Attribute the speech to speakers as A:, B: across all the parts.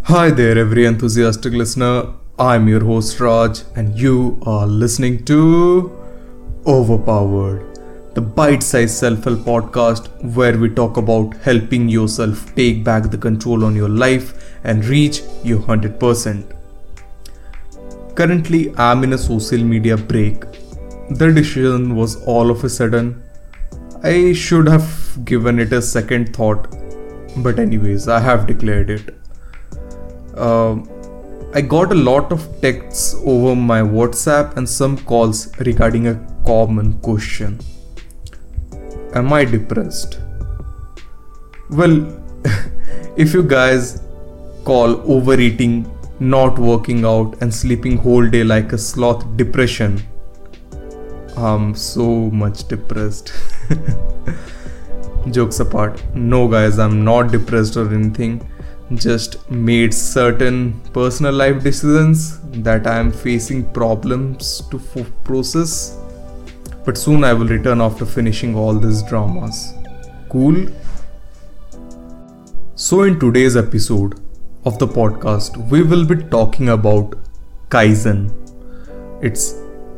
A: Hi there, every enthusiastic listener. I'm your host Raj, and you are listening to Overpowered, the bite sized self help podcast where we talk about helping yourself take back the control on your life and reach your 100%. Currently, I'm in a social media break. The decision was all of a sudden. I should have given it a second thought, but, anyways, I have declared it. I got a lot of texts over my WhatsApp and some calls regarding a common question. Am I depressed? Well, if you guys call overeating, not working out, and sleeping whole day like a sloth depression, I'm so much depressed. Jokes apart, no guys, I'm not depressed or anything. Just made certain personal life decisions that I am facing problems to process. But soon I will return after finishing all these dramas. Cool? So in today's episode of the podcast, we will be talking about Kaizen. It's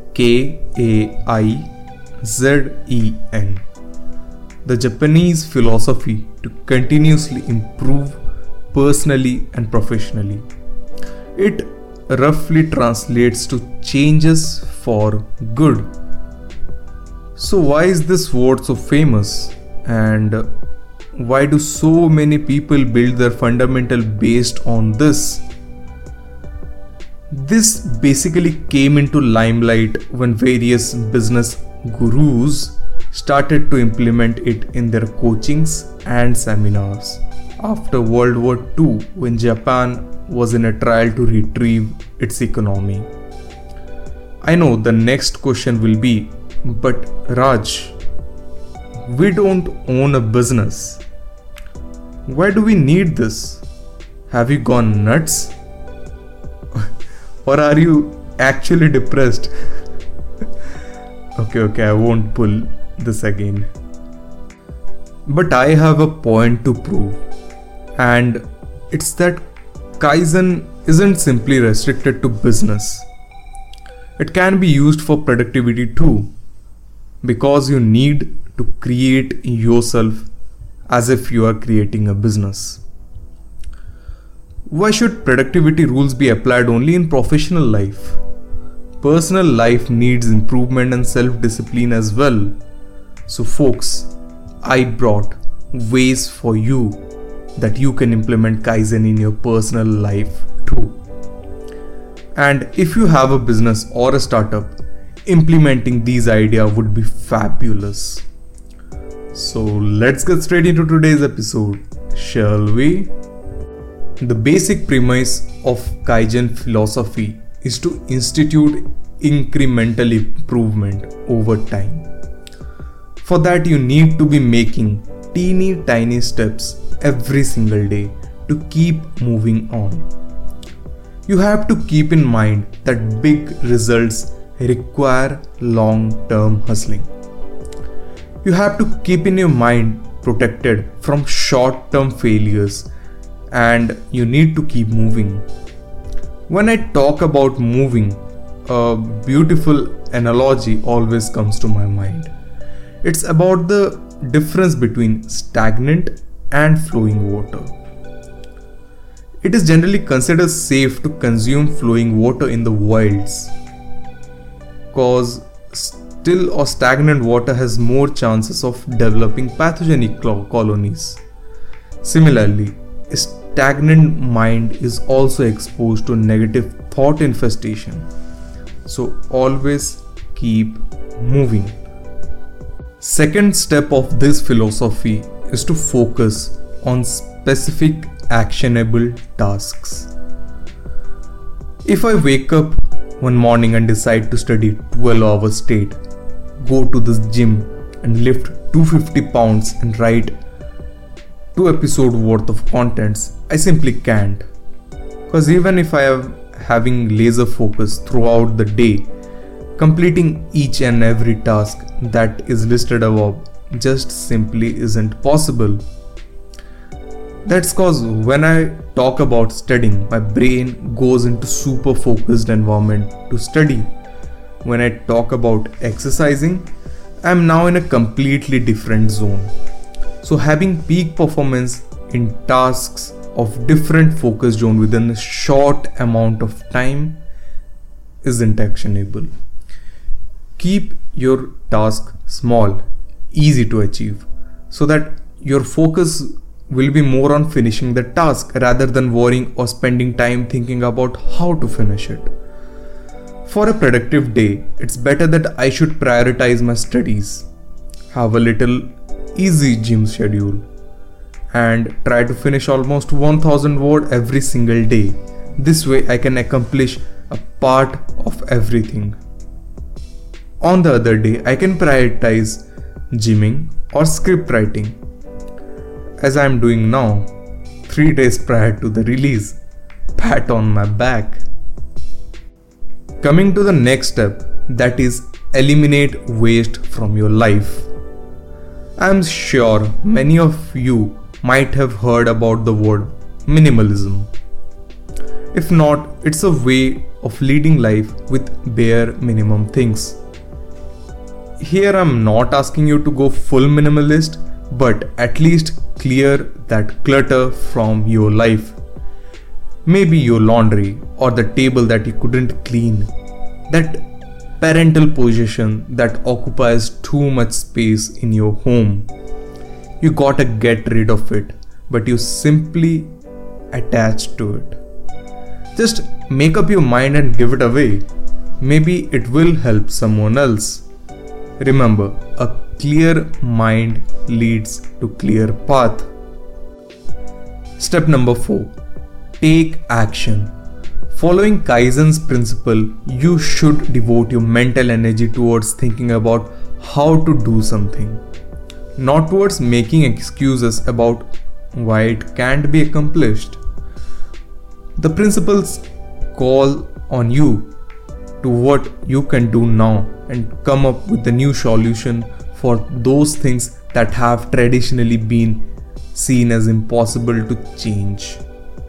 A: Kaizen. The Japanese philosophy to continuously improve personally and professionally. It roughly translates to changes for good. So why is this word so famous, and why do so many people build their fundamental based on this? This basically came into limelight when various business gurus started to implement it in their coachings and seminars. After World War II, when Japan was in a trial to retrieve its economy. I know the next question will be, but Raj, we don't own a business. Why do we need this? Have you gone nuts? Or are you actually depressed? Okay, I won't pull this again. But I have a point to prove. And it's that Kaizen isn't simply restricted to business. It can be used for productivity too, because you need to create yourself as if you are creating a business. Why should productivity rules be applied only in professional life? Personal life needs improvement and self-discipline as well. So folks, I brought ways for you that you can implement Kaizen in your personal life too. And if you have a business or a startup, implementing these ideas would be fabulous. So let's get straight into today's episode, shall we? The basic premise of Kaizen philosophy is to institute incremental improvement over time. For that, you need to be making teeny tiny steps every single day to keep moving on. You have to keep in mind that big results require long-term hustling. You have to keep in your mind protected from short-term failures, and you need to keep moving. When I talk about moving, a beautiful analogy always comes to my mind. It's about the difference between stagnant and flowing water. It is generally considered safe to consume flowing water in the wilds, cause still or stagnant water has more chances of developing pathogenic colonies. Similarly, a stagnant mind is also exposed to negative thought infestation. So always keep moving. Second step of this philosophy is to focus on specific actionable tasks. If I wake up one morning and decide to study 12 hours straight, go to the gym and lift 250 pounds and write 2 episodes worth of contents, I simply can't. Because even if I am having laser focus throughout the day, completing each and every task that is listed above just simply isn't possible. That's cause when I talk about studying, my brain goes into super focused environment to study. When I talk about exercising, I'm now in a completely different zone. So having peak performance in tasks of different focus zone within a short amount of time isn't actionable. Keep your task small, easy to achieve, so that your focus will be more on finishing the task rather than worrying or spending time thinking about how to finish it. For a productive day, it's better that I should prioritize my studies, have a little easy gym schedule, and try to finish almost 1000 word every single day. This way I can accomplish a part of everything. On the other day, I can prioritize gymming or script writing, as I am doing now, 3 days prior to the release. Pat on my back. Coming to the next step, that is eliminate waste from your life. I am sure many of you might have heard about the word minimalism. If not, it's a way of leading life with bare minimum things. Here I'm not asking you to go full minimalist, but at least clear that clutter from your life. Maybe your laundry or the table that you couldn't clean, that parental possession that occupies too much space in your home. You gotta get rid of it, but you simply attached to it. Just make up your mind and give it away. Maybe it will help someone else. Remember, a clear mind leads to clear path. Step number 4. Take action. Following Kaizen's principle, you should devote your mental energy towards thinking about how to do something, not towards making excuses about why it can't be accomplished. The principles call on you to what you can do now and come up with a new solution for those things that have traditionally been seen as impossible to change.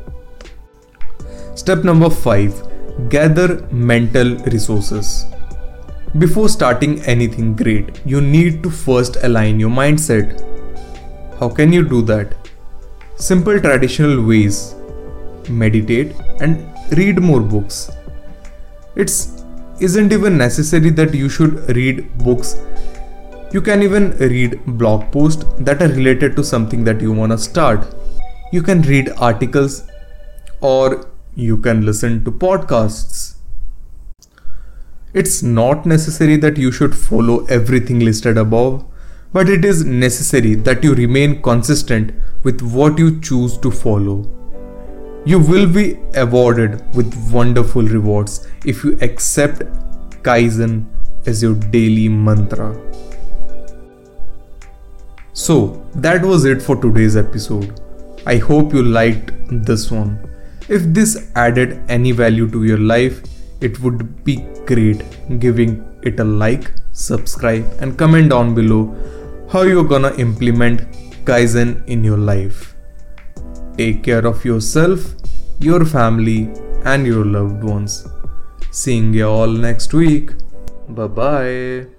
A: Step number 5. Gather mental resources. Before starting anything great, you need to first align your mindset. How can you do that? Simple traditional ways. Meditate and read more books. It isn't even necessary that you should read books. You can even read blog posts that are related to something that you want to start. You can read articles or you can listen to podcasts. It's not necessary that you should follow everything listed above, but it is necessary that you remain consistent with what you choose to follow. You will be awarded with wonderful rewards if you accept Kaizen as your daily mantra. So, that was it for today's episode. I hope you liked this one. If this added any value to your life, it would be great giving it a like, subscribe, and comment down below how you're gonna implement Kaizen in your life. Take care of yourself, your family, and your loved ones. Seeing you all next week. Bye bye.